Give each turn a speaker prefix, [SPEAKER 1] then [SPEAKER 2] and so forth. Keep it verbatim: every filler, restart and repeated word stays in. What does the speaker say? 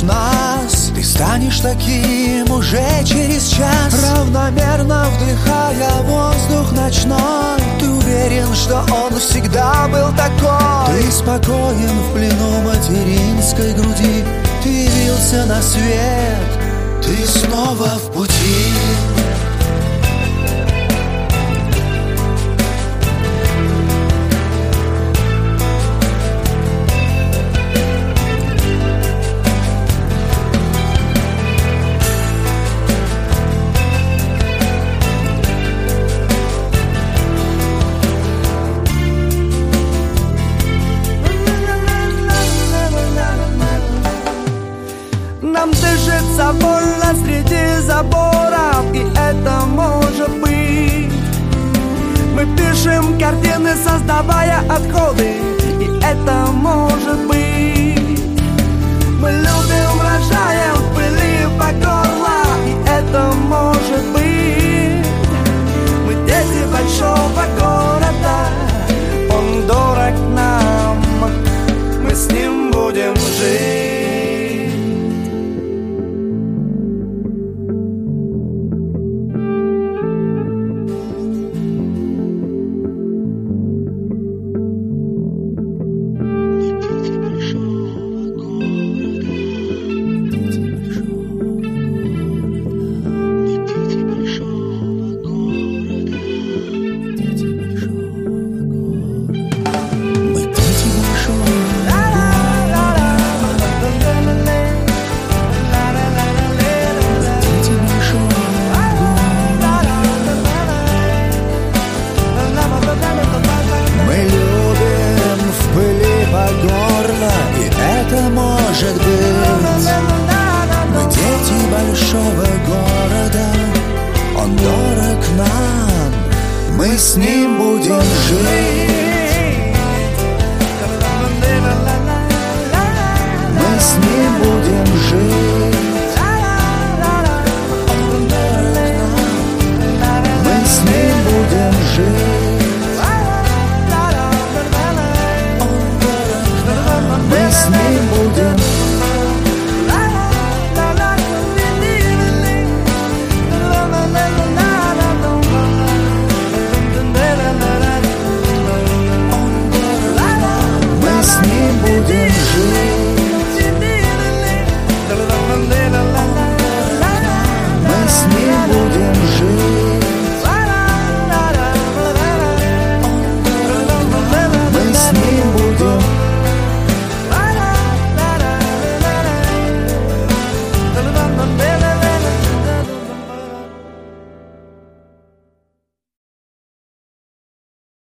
[SPEAKER 1] увидишь нас, ты станешь таким уже через час. Равномерно вдыхая воздух ночной, ты уверен, что он всегда был такой. Ты спокоен в плену материнской груди, ты явился на свет, ты снова в пути.
[SPEAKER 2] Нам дышится больно среди заборов, и это может быть. Мы пишем картины, создавая отходы, и это может быть. Мы любим, рожаем в пыли по горло, и это может быть. Мы дети большого города, он дорог нам, мы с ним будем жить.
[SPEAKER 1] Может быть, мы дети большого города, он дорог нам, мы с ним будем жить. Мы с ним будем жить.